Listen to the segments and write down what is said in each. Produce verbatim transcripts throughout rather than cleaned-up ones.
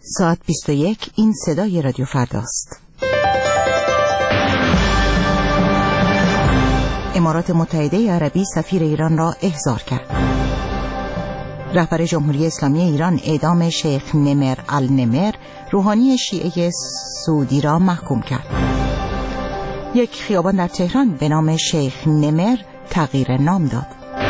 ساعت بیست و یک. این صدای رادیو فرداست. امارات متحده عربی سفیر ایران را احضار کرد. رهبر جمهوری اسلامی ایران اعدام شیخ نمر النمر، روحانی شیعه سعودی را محکوم کرد. یک خیابان در تهران به نام شیخ نمر تغییر نام داد.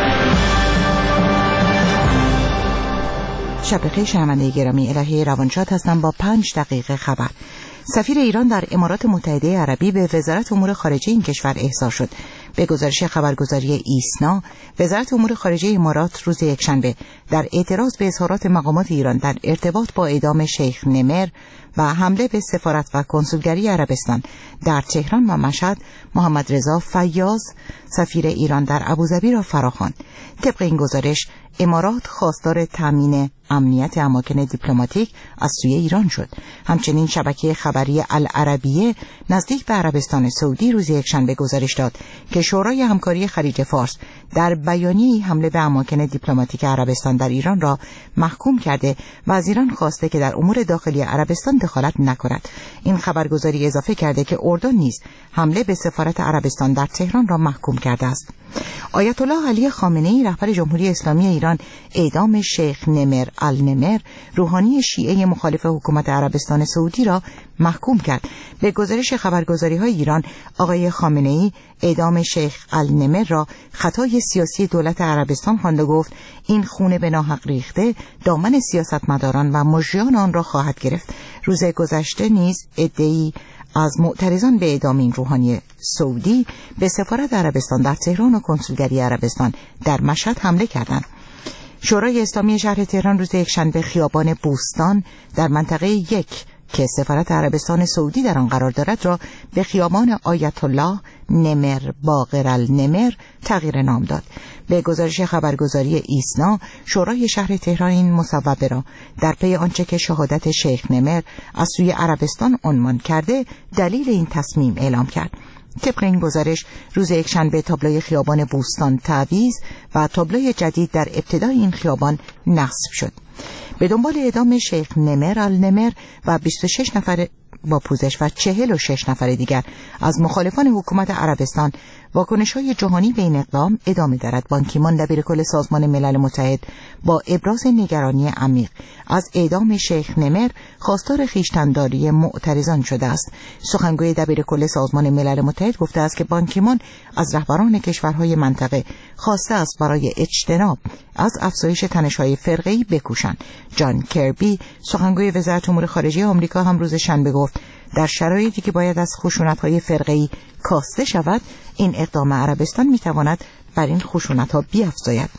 شب بخیر شنونده گرامی، الهی روانشاد هستم با پنج دقیقه خبر. سفیر ایران در امارات متحده عربی به وزارت امور خارجه این کشور احضار شد. به گزارش خبرگزاری ایسنا، وزارت امور خارجه امارات روز یکشنبه در اعتراض به اظهارات مقامات ایران در ارتباط با اعدام شیخ نمر و حمله به سفارت و کنسولگری عربستان در تهران و مشهد، محمد رضا فیاض سفیر ایران در ابوظبی را فراخواند. طبق این گزارش، امارات خواستار تامین امنیت اماکن دیپلماتیک از سوی ایران شد. همچنین شبکه خبری العربیه نزدیک به عربستان سعودی روز یکشنبه گزارش داد که شورای همکاری خلیج فارس در بیانیه‌ای حمله به اماکن دیپلماتیک عربستان در ایران را محکوم کرده و از ایران خواسته که در امور داخلی عربستان دخالت نکند. این خبرگزاری اضافه کرده که اردن نیز حمله به سفارت عربستان در تهران را محکوم کرده است. آیت الله علی خامنه‌ای رهبر جمهوری اسلامی ایران اعدام شیخ نمر النمر، روحانی شیعه مخالف حکومت عربستان سعودی را محکوم کرد. به گزارش خبرگزاری‌های ایران، آقای خامنه‌ای اعدام شیخ النمر را خطای سیاسی دولت عربستان خواند و گفت این خون به ناحق ریخته دامن سیاستمداران و مجریان آن را خواهد گرفت. روز گذشته نیز عده‌ای از معترضان به اعدام این روحانی سعودی به سفارت عربستان در تهران و کنسولگری عربستان در مشهد حمله کردند. شورای اسلامی شهر تهران روز یکشنبه خیابان بوستان در منطقه یک که سفارت عربستان سعودی در آن قرار دارد را به خیابان آیت الله نمر باقر النمر تغییر نام داد. به گزارش خبرگزاری ایسنا، شورای شهر تهران این مصوبه را در پی آنچه که شهادت شیخ نمر از سوی عربستان عنوان کرده دلیل این تصمیم اعلام کرد. طبق این گزارش، روز یکشنبه تابلوی خیابان بوستان تعویض و تابلوی جدید در ابتدای این خیابان نصب شد. به دنبال اعدام شیخ نمر النمر و بیست و شش نفر با پوزش و چهل و شش نفر دیگر از مخالفان حکومت عربستان، واکنش‌های جهانی به این اقدام ادامه دارد. بان کی مون دبیرکل سازمان ملل متحد با ابراز نگرانی عمیق از اعدام شیخ نمر خواستار خویشتن‌داری معترضان شده است. سخنگوی دبیرکل سازمان ملل متحد گفته است که بان کی مون از رهبران کشورهای منطقه خواسته است برای اجتناب از افزایش تنش‌های فرقه‌ای بکوشند. جان کربی سخنگوی وزارت امور خارجه آمریکا هم روز شنبه گفت در شرایطی که باید از خشونت‌های فرقه‌ای کاسته شود، این اقدام عربستان می‌تواند بر این خشونت‌ها بیفزاید.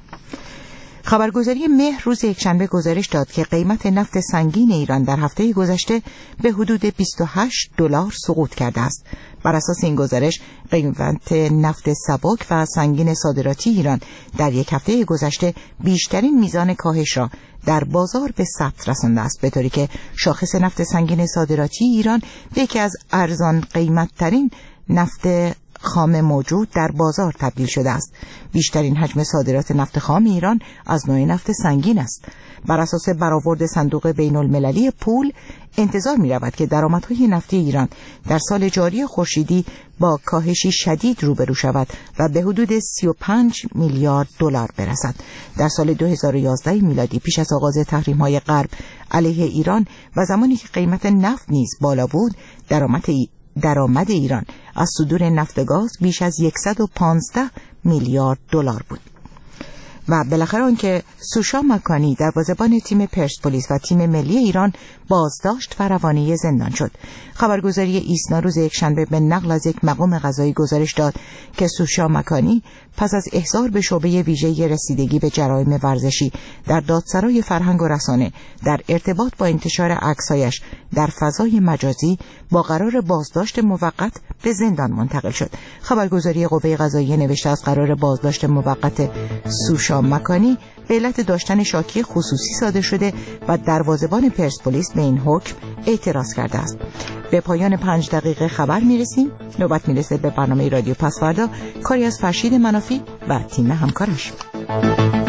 خبرگزاری مهر روز یکشنبه گزارش داد که قیمت نفت سنگین ایران در هفته گذشته به حدود بیست و هشت دلار سقوط کرده است. بر اساس این گزارش، قیمت نفت سبک و سنگین صادراتی ایران در یک هفته گذشته بیشترین میزان کاهش را در بازار به ثبت رسانده است، به طوری که شاخص نفت سنگین صادراتی ایران به یکی از ارزان قیمت ترین نفت خام موجود در بازار تبدیل شده است. بیشترین حجم صادرات نفت خام ایران از نوع نفت سنگین است. بر اساس برآورد صندوق بین المللی پول، انتظار می رود که درآمدهای نفتی ایران در سال جاری خورشیدی با کاهشی شدید روبرو شود و به حدود سی و پنج میلیارد دلار برسد. در سال دو هزار و یازده میلادی، پیش از آغاز تحریم‌های غرب علیه ایران و زمانی که قیمت نفت نیز بالا بود، درآمد ای... درآمد ایران از صدور نفت و گاز بیش از صد و پانزده میلیارد دلار بود. و بالاخره آنکه سوشا مکانی دروازه‌بان تیم پرسپولیس و تیم ملی ایران بازداشت و روانه زندان شد. خبرگزاری ایسنا روز یکشنبه به نقل از یک مقام قضایی گزارش داد که سوشا مکانی پس از احضار به شعبه ویژه رسیدگی به جرایم ورزشی در دادسرای فرهنگ و رسانه در ارتباط با انتشار عکس‌هایش در فضای مجازی با قرار بازداشت موقت به زندان منتقل شد. خبرگزاری قوه قضاییه نوشته از قرار بازداشت موقت سوشا مکانی به علت داشتن شاکی خصوصی صادر شده و دروازه‌بان پرسپولیس به این حکم اعتراض کرده است. به پایان پنج دقیقه خبر میرسیم. نوبت میرسه به برنامه رادیو پس‌فردا، کاری از فرشید منافی و تیم همکارش.